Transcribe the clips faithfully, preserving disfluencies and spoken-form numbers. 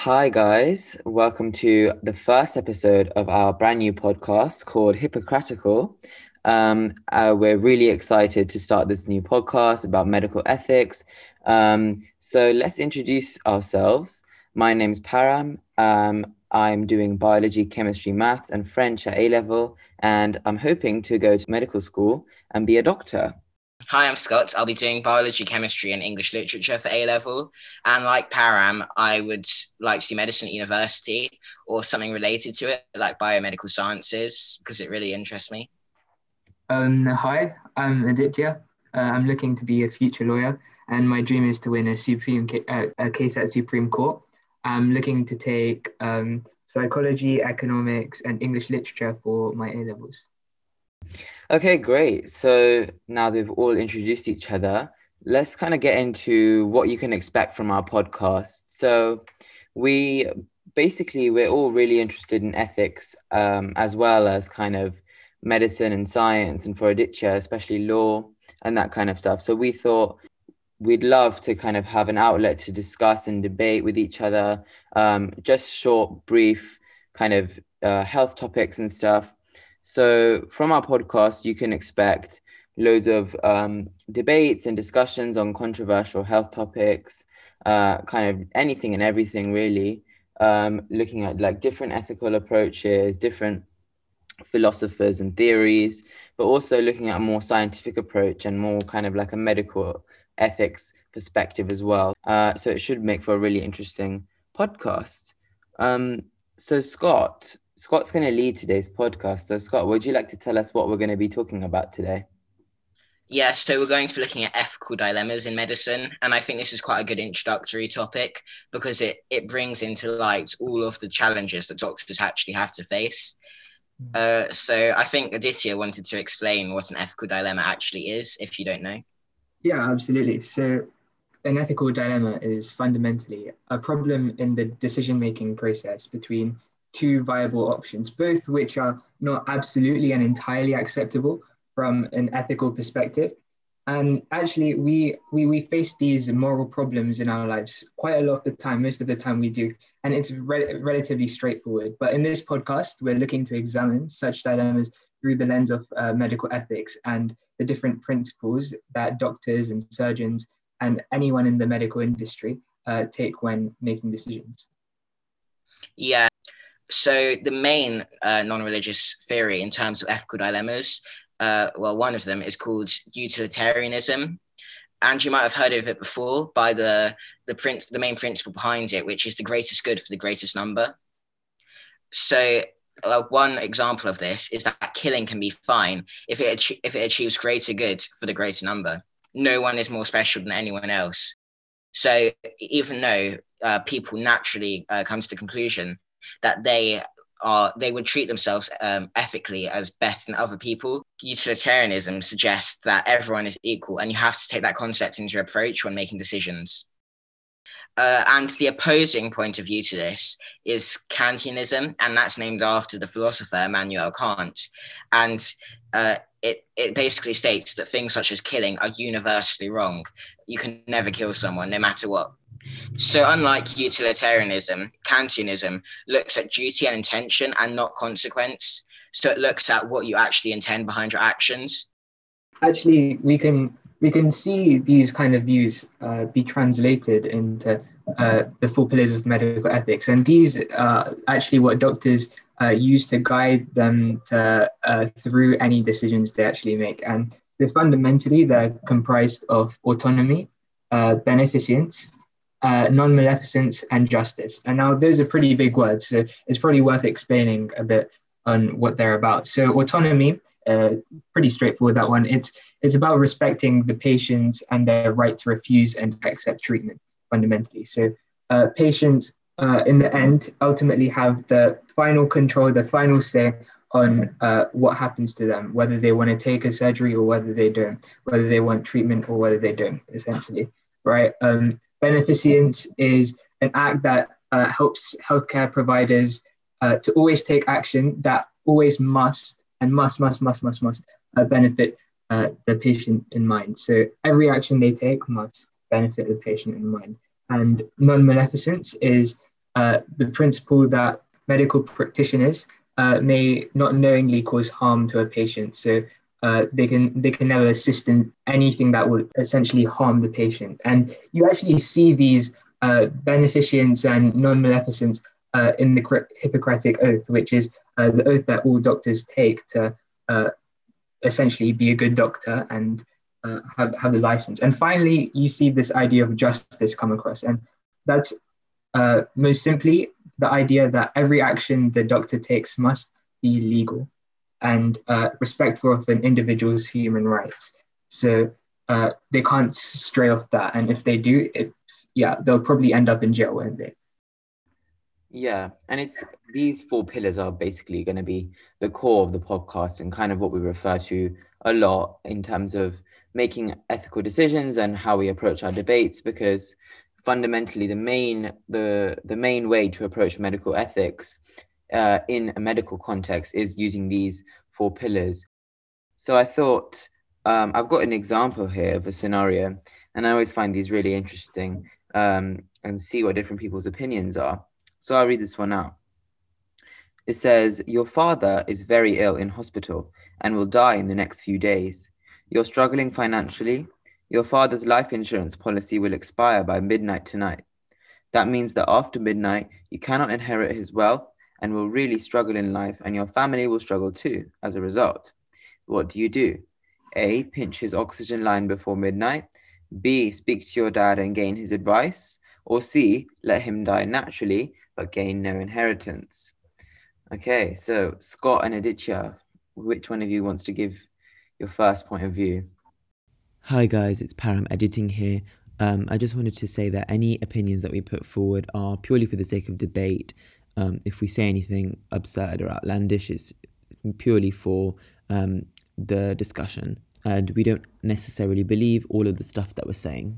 Hi, guys. Welcome to the first episode of our brand new podcast called Hippocratical. Um, uh, we're really excited to start this new podcast about medical ethics. Um, so let's introduce ourselves. My name's Param. Um, I'm doing biology, chemistry, maths, and French at A level, and I'm hoping to go to medical school and be a doctor. Hi, I'm Scott. I'll be doing biology, chemistry, and English literature for A level. And like Param, I would like to do medicine at university or something related to it, like biomedical sciences, because it really interests me. Um, hi, I'm Aditya. Uh, I'm looking to be a future lawyer, and my dream is to win a supreme ca- uh, a case at Supreme Court. I'm looking to take um, psychology, economics, and English literature for my A levels. Okay, great. So now they've all introduced each other, let's kind of get into what you can expect from our podcast. So we basically, we're all really interested in ethics, um, as well as kind of medicine and science, and for Aditya, especially law and that kind of stuff. So we thought we'd love to kind of have an outlet to discuss and debate with each other, um, just short, brief kind of uh, health topics and stuff. So from our podcast, you can expect loads of um, debates and discussions on controversial health topics, uh, kind of anything and everything really, um, looking at like different ethical approaches, different philosophers and theories, but also looking at a more scientific approach and more kind of like a medical ethics perspective as well. Uh, so it should make for a really interesting podcast. Um, so Scott, Scott's going to lead today's podcast. So Scott, would you like to tell us what we're going to be talking about today? Yeah, so we're going to be looking at ethical dilemmas in medicine. And I think this is quite a good introductory topic because it, it brings into light all of the challenges that doctors actually have to face. Uh, so I think Aditya wanted to explain what an ethical dilemma actually is, if you don't know. Yeah, absolutely. So an ethical dilemma is fundamentally a problem in the decision-making process between two viable options, both which are not absolutely and entirely acceptable from an ethical perspective. And actually, we, we, we face these moral problems in our lives quite a lot of the time, most of the time we do. And it's re- relatively straightforward. But in this podcast, we're looking to examine such dilemmas through the lens of uh, medical ethics and the different principles that doctors and surgeons and anyone in the medical industry uh, take when making decisions. Yeah, so the main uh, non-religious theory in terms of ethical dilemmas, uh, well, one of them is called utilitarianism. And you might have heard of it before by the, the, print, the main principle behind it, which is the greatest good for the greatest number. So uh, one example of this is that killing can be fine if it, ach- if it achieves greater good for the greater number. No one is more special than anyone else. So even though uh, people naturally uh, come to the conclusion that they are, they would treat themselves um, ethically as better than other people, utilitarianism suggests that everyone is equal, and you have to take that concept into your approach when making decisions. Uh, and the opposing point of view to this is Kantianism, and that's named after the philosopher Immanuel Kant. And uh, it, it basically states that things such as killing are universally wrong. You can never kill someone, no matter what. So unlike utilitarianism, Kantianism looks at duty and intention and not consequence. So it looks at what you actually intend behind your actions. Actually, we can we can see these kind of views uh, be translated into uh, the four pillars of medical ethics, and these are actually what doctors uh, use to guide them to, uh, through any decisions they actually make. And they're fundamentally they're comprised of autonomy, uh, beneficence, uh, non-maleficence, and justice. And now those are pretty big words, so it's probably worth explaining a bit on what they're about. So autonomy, uh, pretty straightforward, that one. It's it's about respecting the patients and their right to refuse and accept treatment, fundamentally. So uh, patients, uh, in the end, ultimately have the final control, the final say on uh, what happens to them, whether they want to take a surgery or whether they don't, whether they want treatment or whether they don't, essentially, right? Um, beneficence is an act that uh, helps healthcare providers uh, to always take action that always must and must, must, must, must, must uh, benefit uh, the patient in mind. So every action they take must benefit the patient in mind. And non-maleficence is uh, the principle that medical practitioners uh, may not knowingly cause harm to a patient. So uh, they can they can never assist in anything that would essentially harm the patient. And you actually see these uh, beneficence and non-maleficence uh, in the Hippocratic Oath, which is uh, the oath that all doctors take to uh, essentially be a good doctor and uh, have, have the license. And finally, you see this idea of justice come across. And that's uh, most simply the idea that every action the doctor takes must be legal and uh, respectful of an individual's human rights. So uh, they can't stray off that. And if they do, it, yeah, they'll probably end up in jail, won't they? Yeah, and it's these four pillars are basically going to be the core of the podcast and kind of what we refer to a lot in terms of making ethical decisions and how we approach our debates, because fundamentally the main the the main way to approach medical ethics uh, in a medical context is using these four pillars. So I thought um, I've got an example here of a scenario, and I always find these really interesting um, and see what different people's opinions are. So I'll read this one out. It says, your father is very ill in hospital and will die in the next few days. You're struggling financially. Your father's life insurance policy will expire by midnight tonight. That means that after midnight, you cannot inherit his wealth and will really struggle in life, and your family will struggle too as a result. What do you do? A, pinch his oxygen line before midnight. B, speak to your dad and gain his advice. Or C, let him die naturally but gain no inheritance. Okay, so Scott and Aditya, which one of you wants to give your first point of view? Hi guys, it's Param editing here. Um, I just wanted to say that any opinions that we put forward are purely for the sake of debate. Um, if we say anything absurd or outlandish, it's purely for um, the discussion. And we don't necessarily believe all of the stuff that we're saying.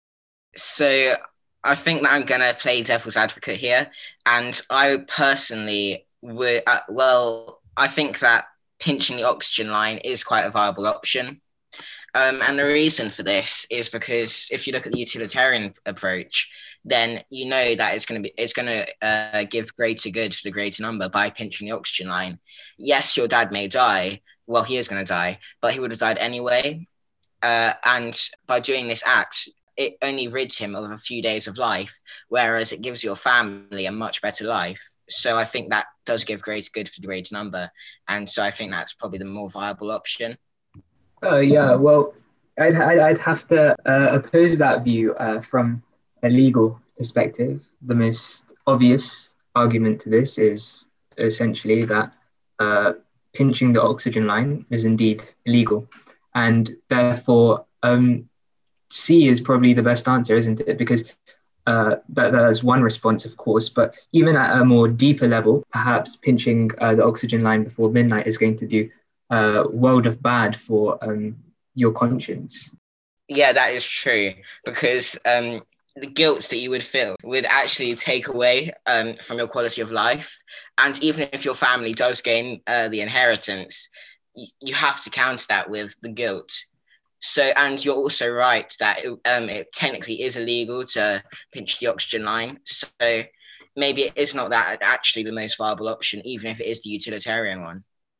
So I think that I'm going to play devil's advocate here. And I personally would, uh, well, I think that pinching the oxygen line is quite a viable option. Um, and the reason for this is because if you look at the utilitarian approach, then you know that it's going to be it's going to uh, give greater good to the greater number by pinching the oxygen line. Yes, your dad may die. Well, he is going to die, but he would have died anyway. Uh, and by doing this act, it only rids him of a few days of life, whereas it gives your family a much better life. So I think that does give greater good for the greater number. And so I think that's probably the more viable option. Uh, yeah, well, I'd, I'd have to uh, oppose that view uh, from a legal perspective. The most obvious argument to this is essentially that uh, pinching the oxygen line is indeed illegal. And therefore, um, C is probably the best answer, isn't it? Because uh, that, that is one response, of course, but even at a more deeper level, perhaps pinching uh, the oxygen line before midnight is going to do a world of bad for um, your conscience. Yeah, that is true, because um, the guilt that you would feel would actually take away um, from your quality of life. And even if your family does gain uh, the inheritance, y- you have to counter that with the guilt. So, and you're also right that it, um, it technically is illegal to pinch the oxygen line. So maybe it is not that actually the most viable option, even if it is the utilitarian one.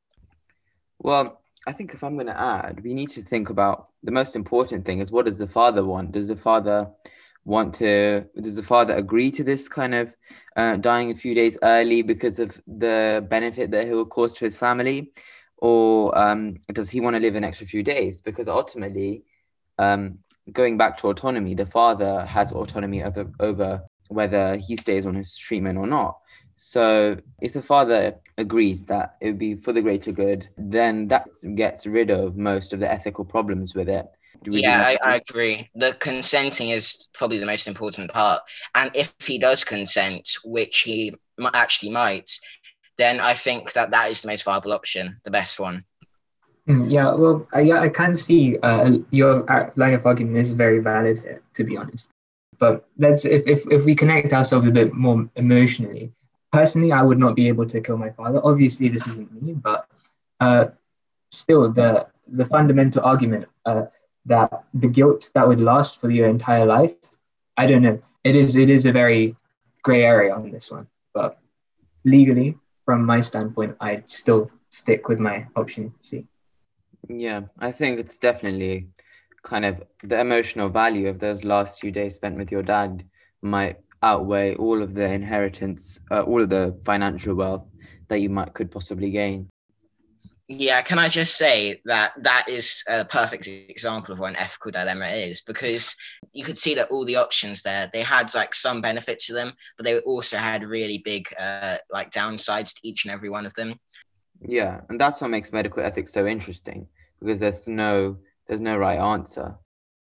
Well, I think if I'm going to add, we need to think about the most important thing is, what does the father want? Does the father want to, does the father agree to this kind of uh, dying a few days early because of the benefit that he will cause to his family? Or um, does he want to live an extra few days? Because ultimately, um, going back to autonomy, the father has autonomy over, over whether he stays on his treatment or not. So if the father agrees that it would be for the greater good, then that gets rid of most of the ethical problems with it. Yeah, I, I agree. The consenting is probably the most important part. And if he does consent, which he actually might, then I think that that is the most viable option, the best one. Mm, yeah, well, I, yeah, I can see uh, your line of argument is very valid here, to be honest. But let's if, if, if we connect ourselves a bit more emotionally, personally, I would not be able to kill my father. Obviously, this isn't me, but uh, still, the the fundamental argument uh, that the guilt that would last for your entire life, I don't know. It is it is a very gray area on this one. But legally, from my standpoint, I'd still stick with my option C. Yeah, I think it's definitely kind of the emotional value of those last few days spent with your dad might outweigh all of the inheritance, uh, all of the financial wealth that you might could possibly gain. Yeah, can I just say that that is a perfect example of what an ethical dilemma is, because you could see that all the options there, they had like some benefit to them, but they also had really big uh, like downsides to each and every one of them. Yeah, and that's what makes medical ethics so interesting, because there's no there's no right answer.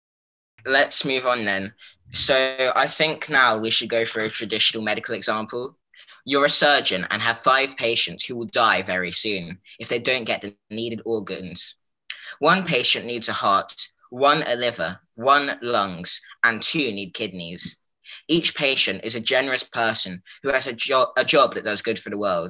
Let's move on then. So I think now we should go for a traditional medical example. You're a surgeon and have five patients who will die very soon if they don't get the needed organs. One patient needs a heart, one a liver, one lungs, and two need kidneys. Each patient is a generous person who has a, jo- a job that does good for the world.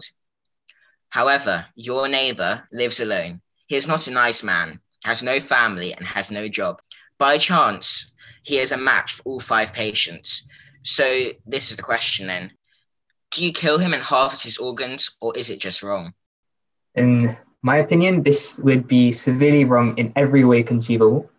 However, your neighbor lives alone. He is not a nice man, has no family, and has no job. By chance, he is a match for all five patients. So this is the question then. Do you kill him and harvest his organs, or is it just wrong? In my opinion, this would be severely wrong in every way conceivable.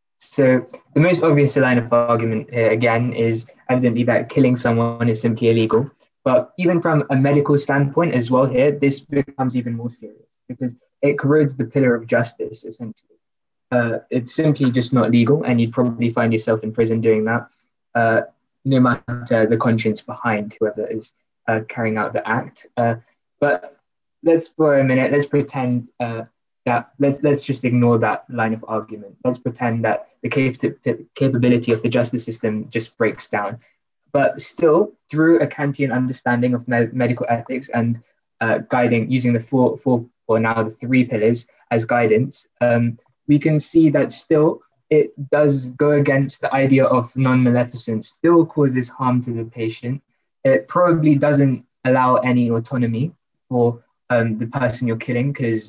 So the most obvious line of argument here, again, is evidently that killing someone is simply illegal. But even from a medical standpoint as well here, this becomes even more serious because it corrodes the pillar of justice, essentially. Uh, it's simply just not legal, and you'd probably find yourself in prison doing that, uh, no matter the conscience behind whoever is uh, carrying out the act. Uh, but let's, for a minute, let's pretend uh, that, let's let's just ignore that line of argument. Let's pretend that the cap- capability of the justice system just breaks down. But still, through a Kantian understanding of med- medical ethics and uh, guiding, using the four, four, or now the three pillars as guidance, um, we can see that still it does go against the idea of non-maleficence, still causes harm to the patient. It probably doesn't allow any autonomy for um, the person you're killing, because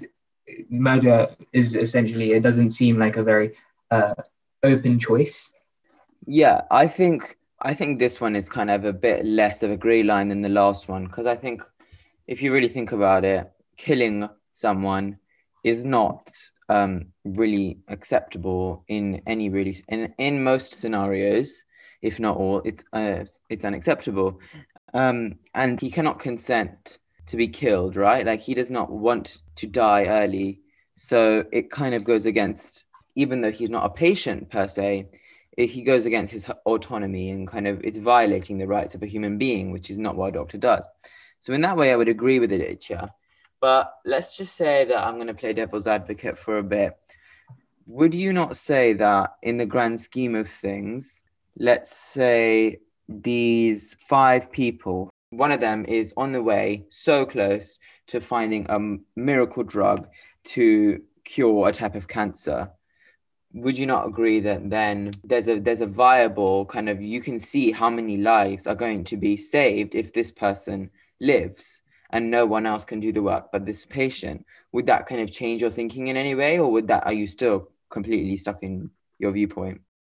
murder is essentially, it doesn't seem like a very uh, open choice. Yeah, I think I think this one is kind of a bit less of a grey line than the last one, because I think if you really think about it, killing someone is not um, really acceptable in any really in in most scenarios, if not all. It's uh, it's unacceptable, um, and he cannot consent to be killed, right? Like he does not want to die early, so it kind of goes against, even though he's not a patient per se, it, he goes against his autonomy and kind of it's violating the rights of a human being, which is not what a doctor does. So in that way, I would agree with Aditya. But let's just say that I'm going to play devil's advocate for a bit. Would you not say that in the grand scheme of things, let's say these five people, one of them is on the way so close to finding a miracle drug to cure a type of cancer, would you not agree that then there's a there's a viable kind of, you can see how many lives are going to be saved if this person lives and no one else can do the work but this patient? Would that kind of change your thinking in any way, or would that, are you still completely stuck in your viewpoint?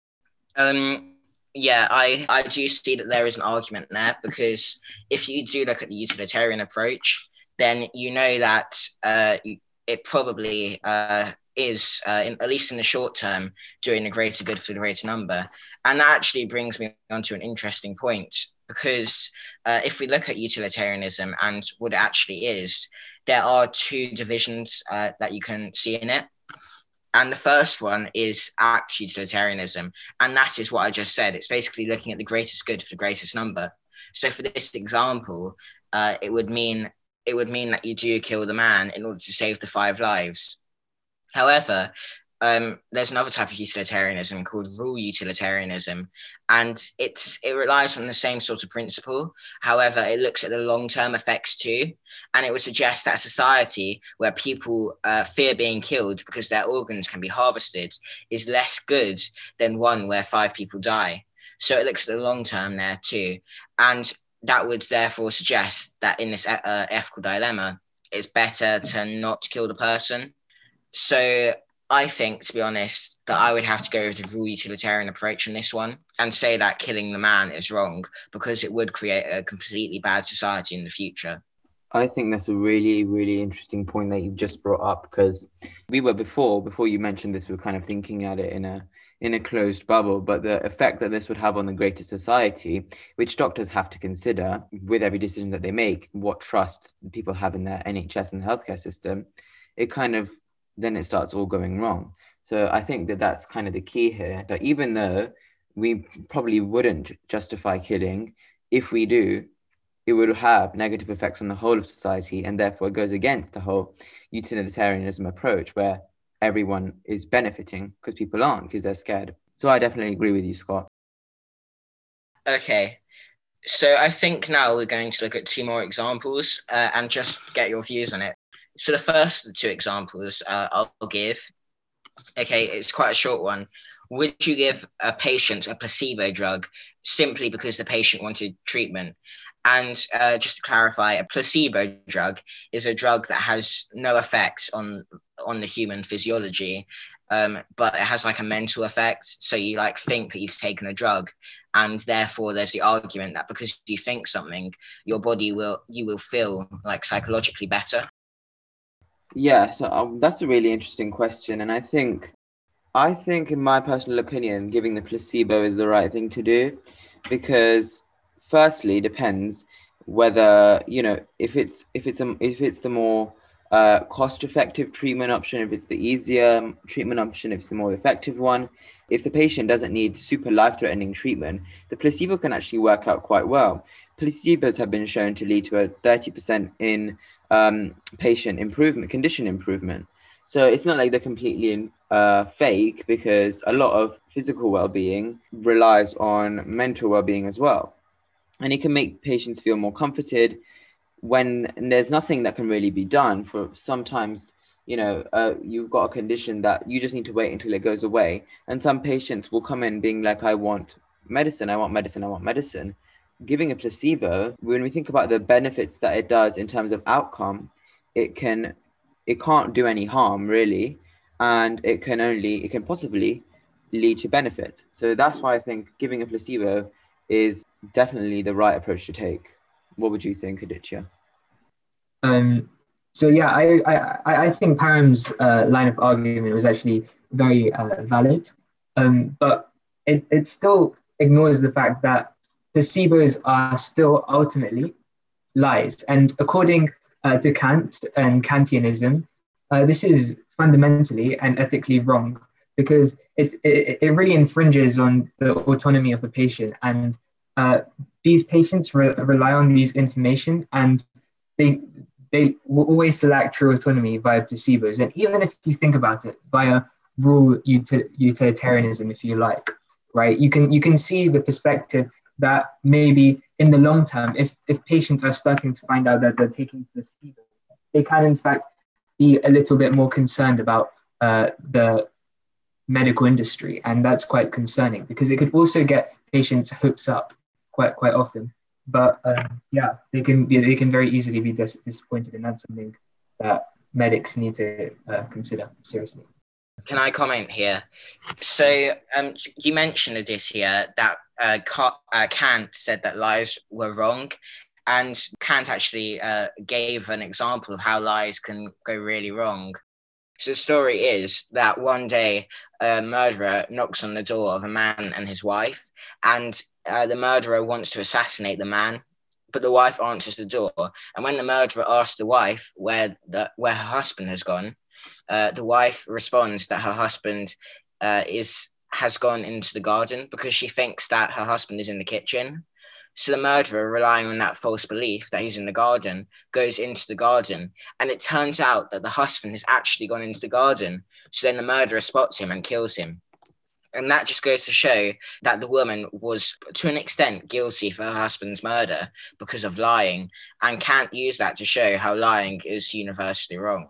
Um, yeah, I, I do see that there is an argument there, because if you do look at the utilitarian approach, then you know that uh, it probably uh, is, uh, in, at least in the short term, doing a greater good for the greater number. And that actually brings me on to an interesting point, because uh, if we look at utilitarianism and what it actually is, there are two divisions uh, that you can see in it. And the first one is act utilitarianism. And that is what I just said. It's basically looking at the greatest good for the greatest number. So for this example, uh, it would mean it would mean that you do kill the man in order to save the five lives. However, um, there's another type of utilitarianism called rule utilitarianism, and it's it relies on the same sort of principle. However, it looks at the long-term effects too, and it would suggest that a society where people uh, fear being killed because their organs can be harvested is less good than one where five people die. So it looks at the long term there too, and that would therefore suggest that in this uh, ethical dilemma, it's better to not kill the person. So I think, to be honest, that I would have to go with the rule utilitarian approach in this one and say that killing the man is wrong because it would create a completely bad society in the future. I think that's a really, really interesting point that you've just brought up, because we were before, before you mentioned this, we were kind of thinking at it in a in a closed bubble, but the effect that this would have on the greater society, which doctors have to consider with every decision that they make, what trust people have in their N H S and the healthcare system, it kind of, then it starts all going wrong. So I think that that's kind of the key here, that even though we probably wouldn't justify killing, if we do, it would have negative effects on the whole of society, and therefore it goes against the whole utilitarianism approach where everyone is benefiting because people aren't, because they're scared. So I definitely agree with you, Scott. Okay, so I think now we're going to look at two more examples uh, and just get your views on it. So the first two examples uh, I'll give, okay, it's quite a short one. Would you give a patient a placebo drug simply because the patient wanted treatment? And uh, just to clarify, a placebo drug is a drug that has no effect on on the human physiology, um, but it has like a mental effect. So you like think that you've taken a drug, and therefore there's the argument that because you think something, your body will you will feel like psychologically better. Yeah, so um, that's a really interesting question, and I think, I think, in my personal opinion, giving the placebo is the right thing to do, because firstly, depends whether, you know, if it's if it's a, if it's the more uh, cost-effective treatment option, if it's the easier treatment option, if it's the more effective one. If the patient doesn't need super life-threatening treatment, the placebo can actually work out quite well. Placebos have been shown to lead to a thirty percent in um, patient improvement, condition improvement. So it's not like they're completely uh, fake, because a lot of physical well-being relies on mental well-being as well. And it can make patients feel more comforted when there's nothing that can really be done. For sometimes, you know, uh, you've got a condition that you just need to wait until it goes away. And some patients will come in being like, I want medicine, I want medicine, I want medicine. Giving a placebo, when we think about the benefits that it does in terms of outcome, it can, it can't do any harm really. And it can only, it can possibly lead to benefit. So that's why I think giving a placebo is definitely the right approach to take. What would you think, Aditya? Um, so yeah, I, I, I think Param's uh, line of argument was actually very uh, valid, um, but it, it still ignores the fact that placebos are still ultimately lies. And according uh, to Kant and Kantianism, uh, this is fundamentally and ethically wrong, because it, it, it really infringes on the autonomy of the patient. And uh, these patients re- rely on these information, and they they will always select true autonomy via placebos. And even if you think about it, via rule util- utilitarianism, if you like, right? You can you can see the perspective that maybe in the long term, if if patients are starting to find out that they're taking placebo, they can in fact be a little bit more concerned about uh, the medical industry, and that's quite concerning, because it could also get patients' hopes up quite quite often. But um, yeah, they can be, they can very easily be dis- disappointed, and that's something that medics need to uh, consider seriously. Can I comment here? So um, you mentioned this here that uh, uh, Kant said that lies were wrong, and Kant actually uh, gave an example of how lies can go really wrong. So the story is that one day a murderer knocks on the door of a man and his wife, and uh, the murderer wants to assassinate the man, but the wife answers the door. And when the murderer asks the wife where the where her husband has gone, uh, the wife responds that her husband uh, is has gone into the garden, because she thinks that her husband is in the kitchen. So the murderer, relying on that false belief that he's in the garden, goes into the garden. And it turns out that the husband has actually gone into the garden. So then the murderer spots him and kills him. And that just goes to show that the woman was, to an extent, guilty for her husband's murder because of lying, and can't use that to show how lying is universally wrong.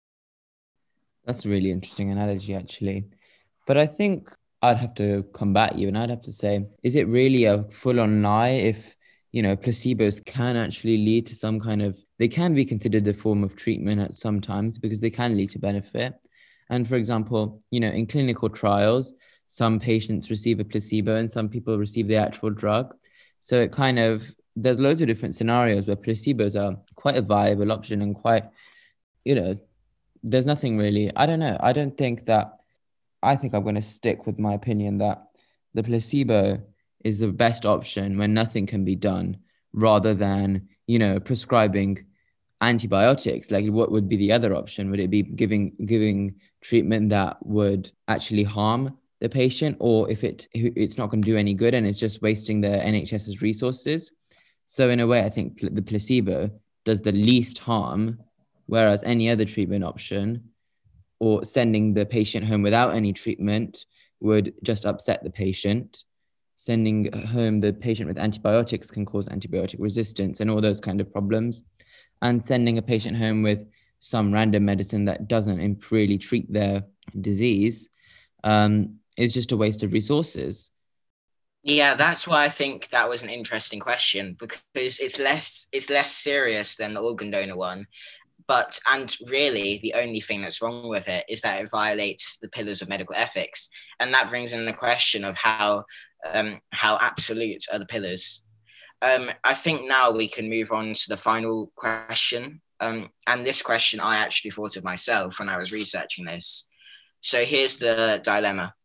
That's a really interesting analogy, actually. But I think I'd have to combat you, and I'd have to say, is it really a full-on lie if, you know, placebos can actually lead to some kind of, they can be considered a form of treatment at some times because they can lead to benefit. And for example, you know, in clinical trials, some patients receive a placebo and some people receive the actual drug. So it kind of, there's loads of different scenarios where placebos are quite a viable option and quite, you know, there's nothing really, I don't know. I don't think that, I think I'm going to stick with my opinion that the placebo is the best option when nothing can be done, rather than, you know, prescribing antibiotics. Like, what would be the other option? Would it be giving giving treatment that would actually harm the patient, or if it it's not going to do any good and it's just wasting the NHS's resources? So in a way, I think pl- the placebo does the least harm, whereas any other treatment option, or sending the patient home without any treatment, would just upset the patient. Sending home the patient with antibiotics can cause antibiotic resistance and all those kind of problems. And sending a patient home with some random medicine that doesn't really treat their disease um, is just a waste of resources. Yeah, that's why I think that was an interesting question, because it's less it's less serious than the organ donor one. But, and really the only thing that's wrong with it is that it violates the pillars of medical ethics. And that brings in the question of how um, how absolute are the pillars. Um, I think now we can move on to the final question. Um, and this question I actually thought of myself when I was researching this. So here's the dilemma.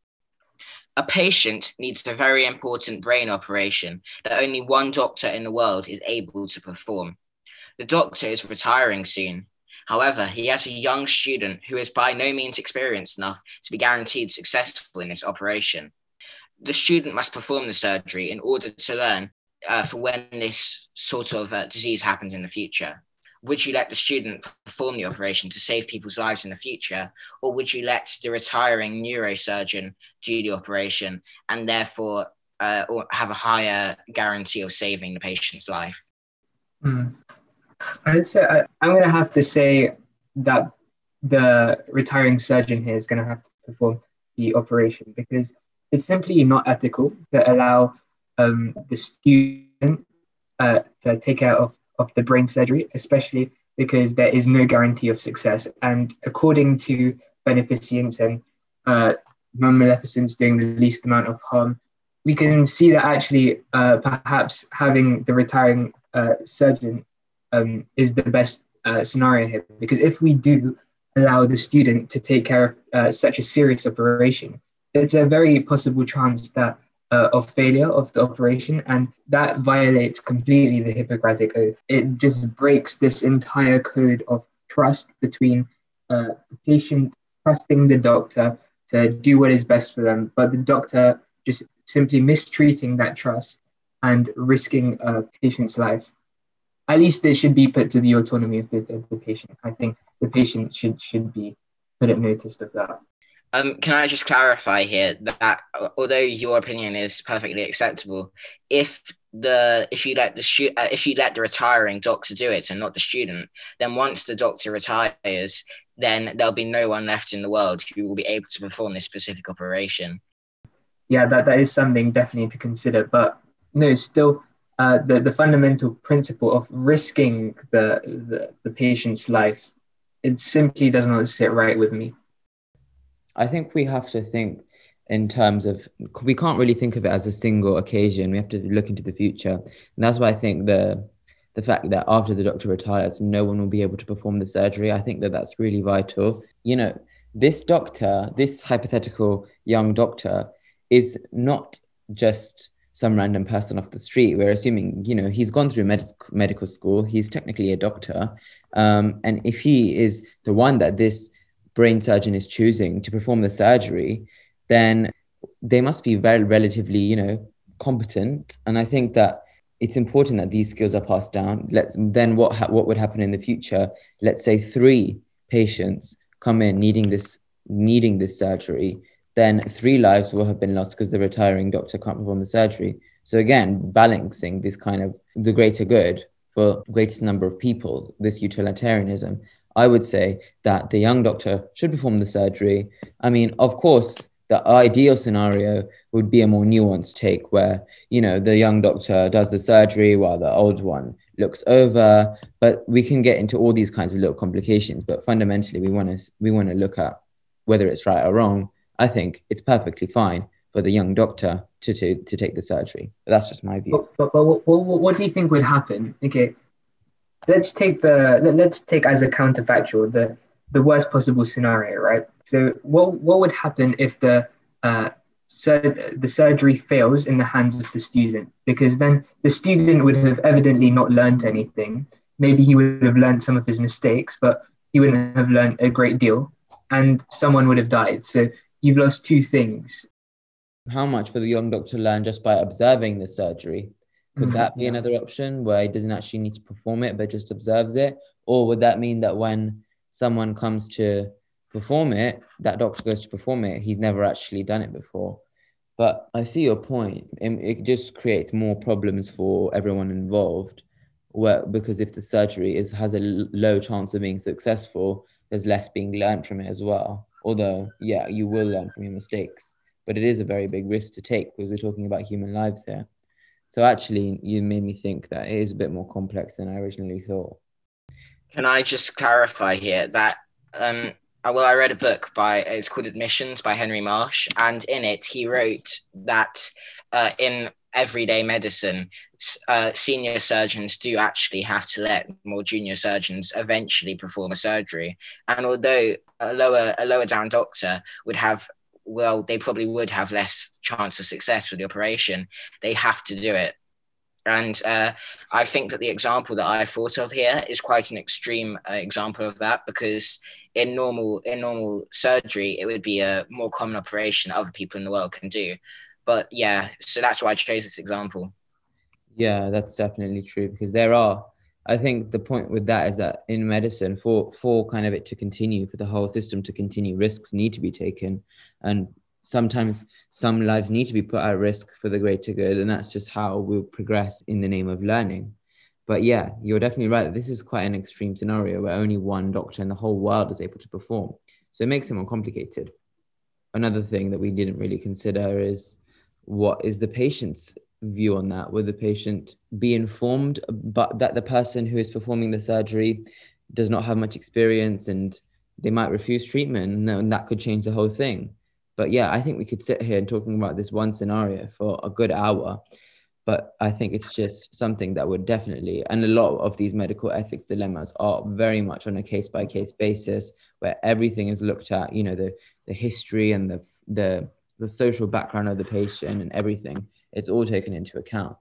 A patient needs a very important brain operation that only one doctor in the world is able to perform. The doctor is retiring soon. However, he has a young student who is by no means experienced enough to be guaranteed successful in this operation. The student must perform the surgery in order to learn uh, for when this sort of uh, disease happens in the future. Would you let the student perform the operation to save people's lives in the future, or would you let the retiring neurosurgeon do the operation and therefore uh, or have a higher guarantee of saving the patient's life? Mm. I'd say I, I'm going to have to say that the retiring surgeon here is going to have to perform the operation, because it's simply not ethical to allow um, the student uh, to take care of, of the brain surgery, especially because there is no guarantee of success. And according to beneficence and uh, non-maleficence doing the least amount of harm, we can see that actually uh, perhaps having the retiring uh, surgeon Um, is the best uh, scenario here, because if we do allow the student to take care of uh, such a serious operation, it's a very possible chance that uh, of failure of the operation, and that violates completely the Hippocratic Oath. It just breaks this entire code of trust between uh, the patient trusting the doctor to do what is best for them, but the doctor just simply mistreating that trust and risking a patient's life. At least it should be put to the autonomy of the, of the patient. I think the patient should should be put at notice of that. Um, can I just clarify here that although your opinion is perfectly acceptable, if the if you let the stu- uh, if you let the retiring doctor do it and not the student, then once the doctor retires, then there'll be no one left in the world who will be able to perform this specific operation. Yeah, that, that is something definitely to consider. But no, still, uh, the, the fundamental principle of risking the, the, the patient's life, it simply does not sit right with me. I think we have to think in terms of, we can't really think of it as a single occasion. We have to look into the future. And that's why I think the the fact that after the doctor retires, no one will be able to perform the surgery, I think that that's really vital. You know, this doctor, this hypothetical young doctor is not just some random person off the street. We're assuming, you know, he's gone through med- medical school. He's technically a doctor. Um, and if he is the one that this brain surgeon is choosing to perform the surgery, then they must be very relatively, you know, competent. And I think that it's important that these skills are passed down. Let's then what ha- what would happen in the future? Let's say three patients come in needing this needing this surgery, then three lives will have been lost because the retiring doctor can't perform the surgery. So again, balancing this kind of the greater good for the greatest number of people, this utilitarianism, I would say that the young doctor should perform the surgery. I mean, of course, the ideal scenario would be a more nuanced take where, you know, the young doctor does the surgery while the old one looks over. But we can get into all these kinds of little complications. But fundamentally, we want to we want to look at whether it's right or wrong, I think it's perfectly fine for the young doctor to to, to take the surgery. But that's just my view. But, but, but what, what, what do you think would happen? Okay, let's take the let, let's take as a counterfactual the the worst possible scenario, right? So what what would happen if the uh sur- the surgery fails in the hands of the student? Because then the student would have evidently not learned anything. Maybe he would have learned some of his mistakes, but he wouldn't have learned a great deal, and someone would have died. So you've lost two things. How much will the young doctor learn just by observing the surgery? Could Mm, that be yeah. another option where he doesn't actually need to perform it, but just observes it? Or would that mean that when someone comes to perform it, that doctor goes to perform it, he's never actually done it before? But I see your point. It, it just creates more problems for everyone involved, where, because if the surgery is has a l- low chance of being successful, there's less being learned from it as well. Although, yeah, you will learn from your mistakes, but it is a very big risk to take because we're talking about human lives here. So actually, you made me think that it is a bit more complex than I originally thought. Can I just clarify here that um, uh, well, I read a book by it's called Admissions by Henry Marsh, and in it he wrote that uh, in everyday medicine, uh, senior surgeons do actually have to let more junior surgeons eventually perform a surgery, and although a lower a lower down doctor would have well, they probably would have less chance of success with the operation, they have to do it. And uh, I think that the example that I thought of here is quite an extreme uh, example of that, because in normal in normal surgery, it would be a more common operation that other people in the world can do. But yeah, so that's why I chose this example. Yeah, that's definitely true, because there are, I think the point with that is that in medicine, for for kind of it to continue, for the whole system to continue, risks need to be taken. And sometimes some lives need to be put at risk for the greater good. And that's just how we'll progress in the name of learning. But yeah, you're definitely right. This is quite an extreme scenario where only one doctor in the whole world is able to perform. So it makes it more complicated. Another thing that we didn't really consider is what is the patient's view on that? Will the patient be informed, but that the person who is performing the surgery does not have much experience and they might refuse treatment, and then that could change the whole thing. But yeah, I think we could sit here and talking about this one scenario for a good hour. But I think it's just something that would definitely, and a lot of these medical ethics dilemmas are very much on a case by case basis, where everything is looked at, you know, the the history and the the the social background of the patient and everything. It's all taken into account.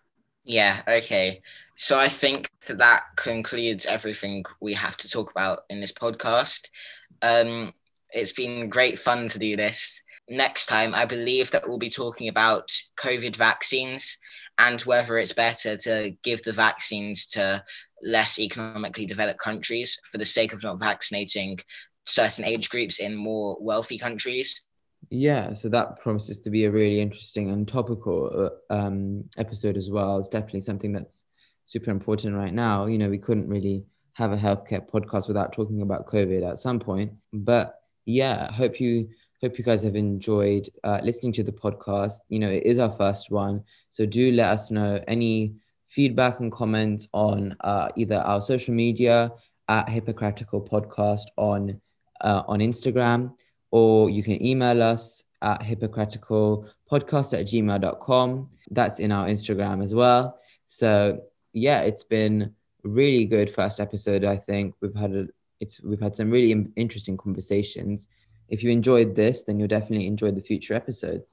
Yeah, okay. So I think that that concludes everything we have to talk about in this podcast. Um, it's been great fun to do this. Next time, I believe that we'll be talking about COVID vaccines and whether it's better to give the vaccines to less economically developed countries for the sake of not vaccinating certain age groups in more wealthy countries. Yeah, so that promises to be a really interesting and topical um, episode as well. It's definitely something that's super important right now. You know, we couldn't really have a healthcare podcast without talking about COVID at some point. But yeah, hope you hope you guys have enjoyed uh, listening to the podcast. You know, it is our first one, so do let us know any feedback and comments on uh, either our social media at Hippocratical Podcast on uh, on Instagram, or you can email us at hippocraticalpodcast at gmail dot com. That's in our Instagram as well. So yeah, it's been a really good first episode. I think we've had a, it's we've had some really interesting conversations. If you enjoyed this, then you'll definitely enjoy the future episodes.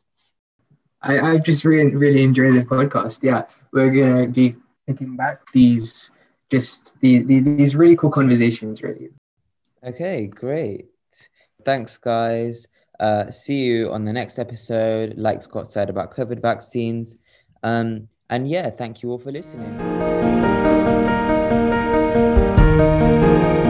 I, I just really really enjoy the podcast. Yeah, we're gonna be picking back these just the, the these really cool conversations. Really. Okay, great. Thanks, guys. Uh, see you on the next episode. Like Scott said about COVID vaccines. Um, and yeah, thank you all for listening.